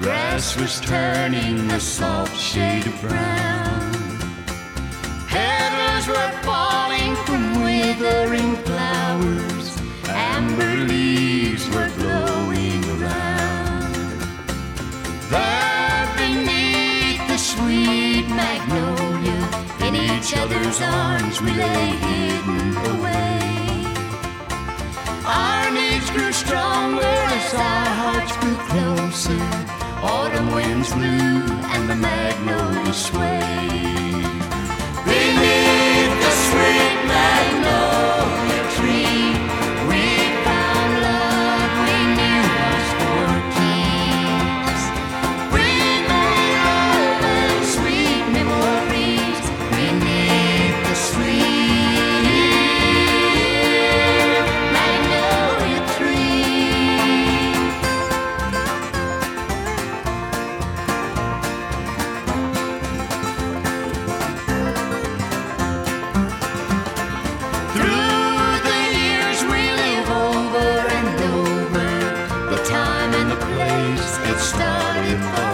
Grass was turning a soft shade of brown. Petals were falling from withering flowers. Amber leaves were blowing around. There beneath the sweet magnolia, in each other's arms we lay hidden away. Our needs grew stronger as our hearts grew closer. Autumn winds blew and the magnolia swayed. Beneath the sweet magnolia tree, we found love we knew was for keeps. We made love and sweet memories beneath the sweet magnolia tree. Through the years we live over and over the time and the place it started for